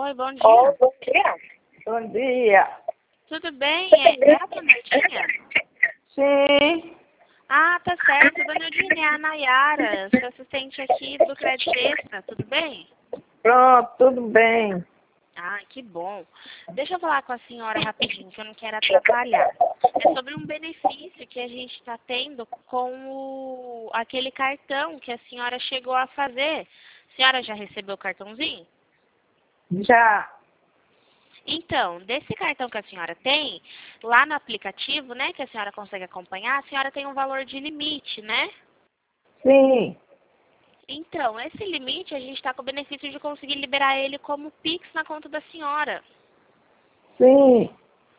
Oi, bom Oh, dia. bom dia. Bom dia. Tudo bem? Tudo bem? É a dona Eudinha? Sim. Ah, tá certo. Dona Eudinha, é a Nayara, sua assistente aqui do Crédito Extra. Tudo bem? Pronto, tudo bem. Ah, que bom. Deixa eu falar com a senhora rapidinho, que eu não quero atrapalhar. É sobre um benefício que a gente está tendo com aquele cartão que a senhora chegou a fazer. A senhora já recebeu o cartãozinho? Já. Então, desse cartão que a senhora tem, lá no aplicativo, né, que a senhora consegue acompanhar, a senhora tem um valor de limite, né? Sim. Então, esse limite a gente está com o benefício de conseguir liberar ele como Pix na conta da senhora. Sim.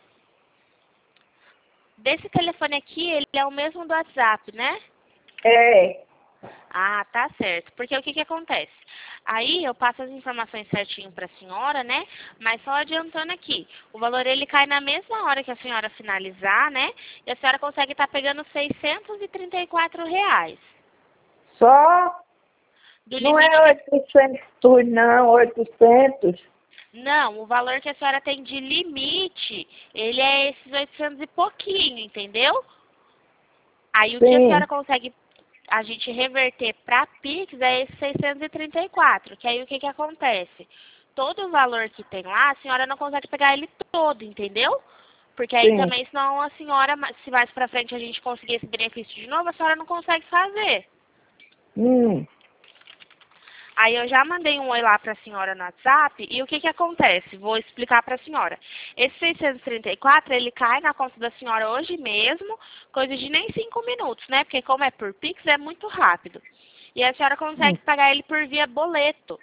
Desse telefone aqui, ele é o mesmo do WhatsApp, né? É. Ah, tá certo. Porque o que que acontece? Aí eu passo as informações certinho para a senhora, né? Mas só adiantando aqui, o valor ele cai na mesma hora que a senhora finalizar, né? E a senhora consegue estar pegando R$ 634. Só? Do Não limite é que... 800, não. 800. Não, o valor que a senhora tem de limite, ele é esses 800 e pouquinho, entendeu? Aí o que a Sim. senhora consegue a gente reverter para Pix é esse 634, que aí o que que acontece? Todo o valor que tem lá, a senhora não consegue pegar ele todo, entendeu? Porque aí Sim. também, senão a senhora, se mais pra frente a gente conseguir esse benefício de novo, a senhora não consegue fazer. Hum. Aí eu já mandei um oi lá pra senhora no WhatsApp e o que que acontece? Vou explicar pra senhora. Esse 634, ele cai na conta da senhora hoje mesmo, coisa de nem 5 minutos, né? Porque como é por Pix, é muito rápido. E a senhora consegue pagar ele por via boleto.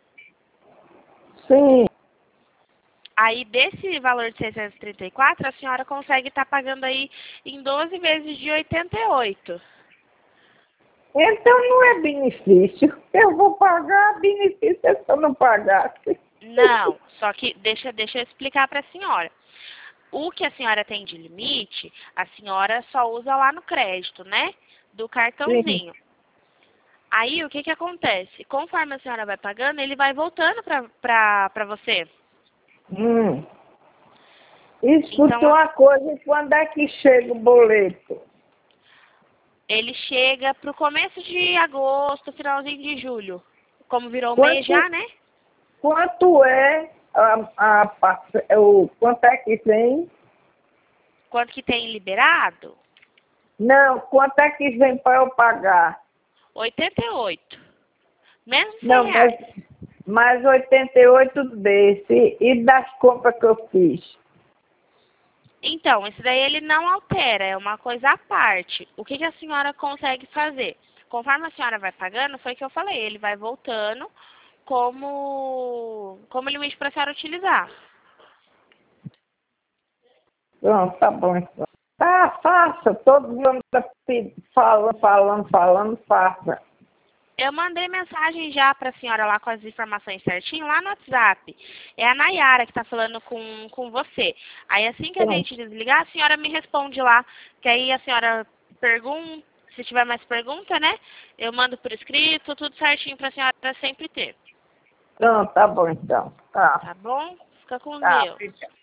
Sim. Aí desse valor de 634, a senhora consegue estar pagando aí em 12 vezes de 88. Então não é benefício. Eu vou pagar, benefício é se eu não pagasse. Não, só que deixa eu explicar para a senhora. O que a senhora tem de limite, a senhora só usa lá no crédito, né? Do Sim. cartãozinho. Aí o que que acontece? Conforme a senhora vai pagando, ele vai voltando pra você. Hum. Escuta Então, uma coisa, quando é que chega o boleto? ele chega pro começo de agosto, finalzinho de julho. Como virou o mês Quanto, já, né? quanto é quanto é que vem? Quanto que tem liberado? Não, quanto é que vem para eu pagar? 88. Menos Não, 100 mas reais. mais 88 desse e das compras que eu fiz. Então, esse daí ele não altera, é uma coisa à parte. O que que a senhora consegue fazer? Conforme a senhora vai pagando, foi o que eu falei, ele vai voltando como limite para a senhora utilizar. Pronto, tá bom então. Tá, faça, todo mundo tá falando, faça. Eu mandei mensagem já para a senhora lá com as informações certinho lá no WhatsApp. É a Nayara que está falando com você. Aí assim que a Pronto, gente desligar, a senhora me responde lá. Que aí a senhora pergunta, se tiver mais pergunta, né? Eu mando por escrito, tudo certinho para a senhora sempre ter. pronto, tá bom então. Tá, Tá bom? Fica com tá, Deus. obrigada.